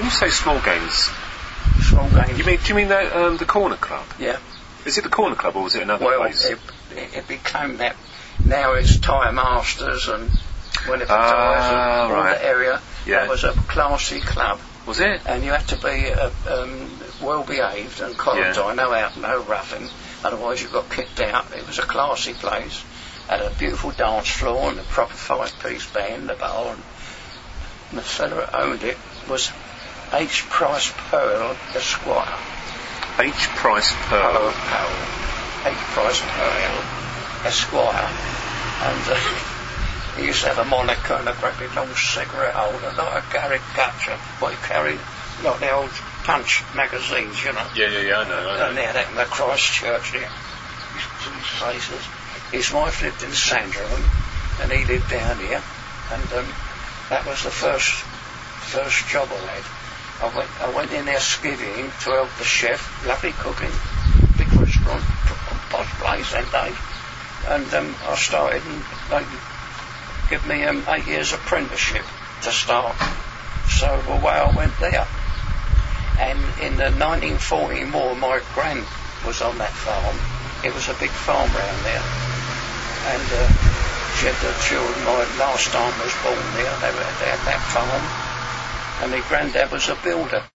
you say small games, Small games. do you mean the Corner Club? Yeah. Is it the Corner Club or was it another place? It became that. Now it's Tyre Masters and Winnipeg Tyres and all that area. Yeah. That was a classy club. Was it? And you had to be well behaved and collar no roughing, otherwise you got kicked out. It was a classy place, had a beautiful dance floor and a proper 5-piece band, the bar, and the fellow that owned it was H. Price Pearl, Esquire. H. Price Pearl. H. Price Pearl, Esquire, and he used to have a moniker and a great big long cigarette holder, like a Gary Gutcher, what he carried, like the old Punch magazines, you know. Yeah, I know. And they had that in the Christchurch there, these places. His wife lived in Sandringham, and he lived down here, and that was the first job I had. I went in there skivvying to help the chef, lovely cooking, big restaurant, posh place that day, and I started, and they give me 8 years apprenticeship to start. So away I went there. And in the 1940 war, my gran was on that farm. It was a big farm round there. And she had the children. My last aunt was born there. They had that farm. And my granddad was a builder.